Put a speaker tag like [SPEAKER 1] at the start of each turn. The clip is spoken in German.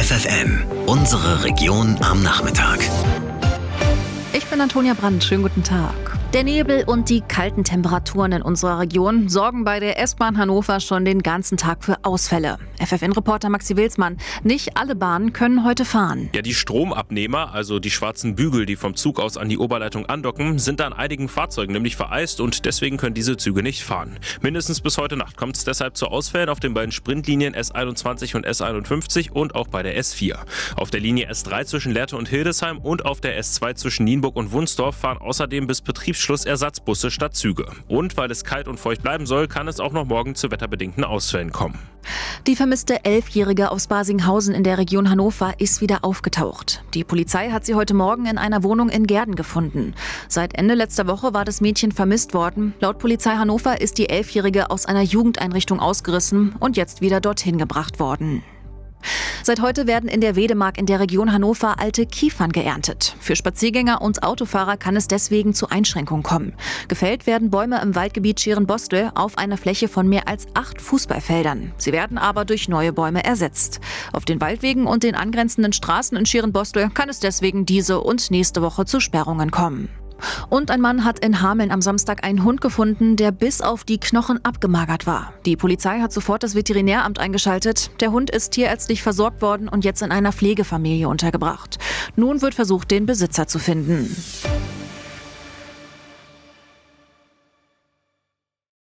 [SPEAKER 1] FFN, unsere Region am Nachmittag.
[SPEAKER 2] Ich bin Antonia Brandt, schönen guten Tag. Der Nebel und die kalten Temperaturen in unserer Region sorgen bei der S-Bahn Hannover schon den ganzen Tag für Ausfälle. FFN-Reporter Maxi Wilsmann, nicht alle Bahnen können heute fahren.
[SPEAKER 3] Ja, die Stromabnehmer, also die schwarzen Bügel, die vom Zug aus an die Oberleitung andocken, sind an einigen Fahrzeugen nämlich vereist und deswegen können diese Züge nicht fahren. Mindestens bis heute Nacht kommt es deshalb zu Ausfällen auf den beiden Sprintlinien S21 und S51 und auch bei der S4. Auf der Linie S3 zwischen Lehrte und Hildesheim und auf der S2 zwischen Nienburg und Wunsdorf fahren außerdem bis Betriebsschluss Ersatzbusse statt Züge. Und weil es kalt und feucht bleiben soll, kann es auch noch morgen zu wetterbedingten Ausfällen kommen.
[SPEAKER 2] Die vermisste 11-Jährige aus Basinghausen in der Region Hannover ist wieder aufgetaucht. Die Polizei hat sie heute Morgen in einer Wohnung in Gehrden gefunden. Seit Ende letzter Woche war das Mädchen vermisst worden. Laut Polizei Hannover ist die 11-Jährige aus einer Jugendeinrichtung ausgerissen und jetzt wieder dorthin gebracht worden. Seit heute werden in der Wedemark in der Region Hannover alte Kiefern geerntet. Für Spaziergänger und Autofahrer kann es deswegen zu Einschränkungen kommen. Gefällt werden Bäume im Waldgebiet Schierenbostel auf einer Fläche von mehr als 8 Fußballfeldern. Sie werden aber durch neue Bäume ersetzt. Auf den Waldwegen und den angrenzenden Straßen in Schierenbostel kann es deswegen diese und nächste Woche zu Sperrungen kommen. Und ein Mann hat in Hameln am Samstag einen Hund gefunden, der bis auf die Knochen abgemagert war. Die Polizei hat sofort das Veterinäramt eingeschaltet. Der Hund ist tierärztlich versorgt worden und jetzt in einer Pflegefamilie untergebracht. Nun wird versucht, den Besitzer zu finden.